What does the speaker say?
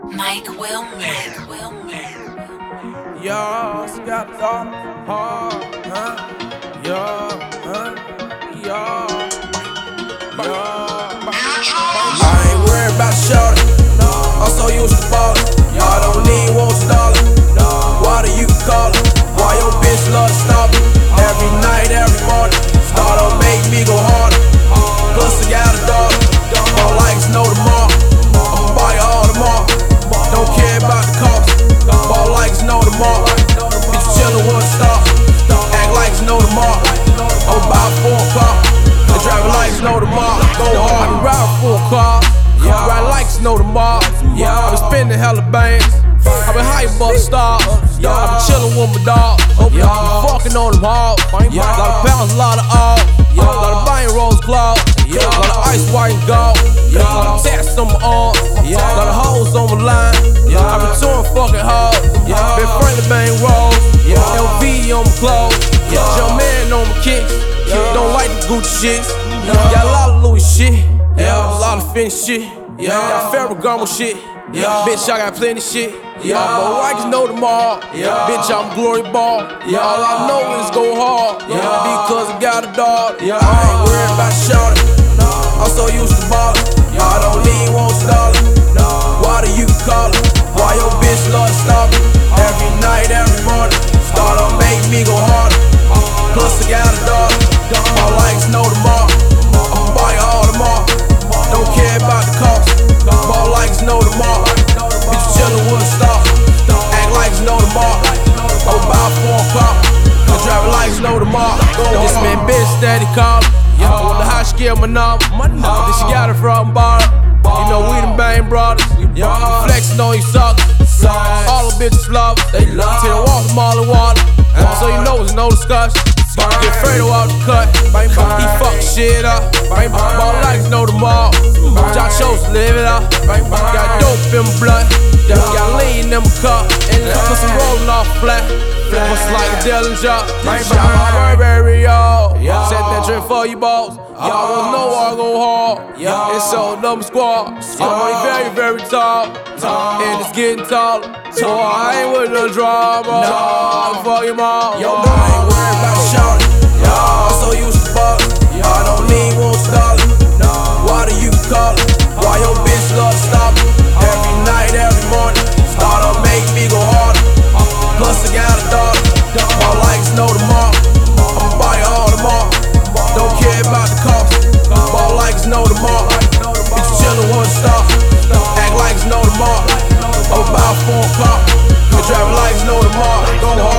Mike Wilmer. Y'all got the heart, huh? I ain't worried about shorty. I'm so used to ballin'. I don't need $1, water you can call it. Why your bitch love to stop it? Every night, every morning. Start up, make me go harder. Plus I got a daughter. All likes know tomorrow. I'ma buy her all tomorrow. Don't care about the cost. All likes know tomorrow. Bitch chillin' with a star. Act like it's no tomorrow. I'ma buy a full car. The driver likes know tomorrow. Go hard and ride a full car. Ride like it's no tomorrow. I been spending hella bands. I been high above the stars. I been chillin' with my dog. Fucking on them hard. Lot of pounds, lot of all. Lot of buying rose claws. Lot of ice, white and gold. Lot of tats on my arm. Lot of hoes on my line. I been touring fucking hard. Been friendly bang rolls. LV on my clothes. Young man on my kicks. Don't like the Gucci shits. Got a lot of Louis shit. A lot of Fendi shit. Got Ferragamo shit. Bitch, I got plenty shit. But I can know tomorrow. Bitch, I'm Glory Ball. All I know is go hard. Because I got a dog. I ain't worried about shorty. I'm so used to ballin'. I don't need $1. Water you can call it. Why your bitch love to stop it? Every night, every morning. Start up, make me go harder. Plus I got a dog. All likes know tomorrow. I'ma buy her all tomorrow. Don't care about the cost. All likes know tomorrow. Bitch chillin' with a star. Act like it's no tomorrow. I'ma buy a full car. The driver likes know tomorrow. This man bitch steady callin'. I wonder how she get my number. Then she got it from bar. You know we the main brothers. Flexin' on you suckers. All the bitches love us. Till they walk from all the water. So you know it's no discussion. Get Fredo out the cut. He fuck shit up. Ball like know tomorrow. John chose to live it up. Got dope in my blood. Got lean in my cup. Put some rollin' off flat. What's like a Dillinger. Burberry, y'all. Set that drink for you, boss. Y'all wanna know where I go hard. It's so number squad. I'm very, very tall. And it's getting taller. So I ain't with no drama. I'm fucking mom. I ain't worried about shorty. I'm so used to ballin'. I don't need $1. Water you can call it. Why your bitch love to stop it? Every night, every morning. Start up, make me go harder. Plus I got a daughter. All likes know tomorrow. I'ma buy her all tomorrow. Don't care about the cost. All likes know tomorrow. Bitch chillin' with a star. Act like it's no tomorrow. I'ma buy a full car. The driver likes know tomorrow. Go hard.